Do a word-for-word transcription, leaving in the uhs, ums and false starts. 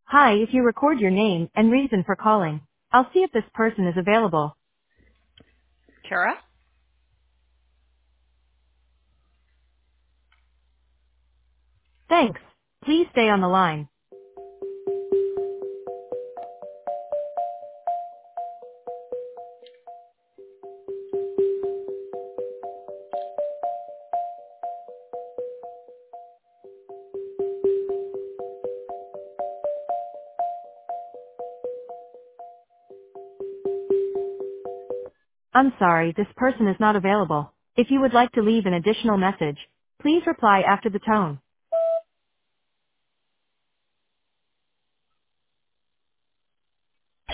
Hi, if you record your name and reason for calling, I'll see if this person is available. Tara? Thanks. Please stay on the line. I'm sorry, this person is not available. If you would like to leave an additional message, please reply after the tone.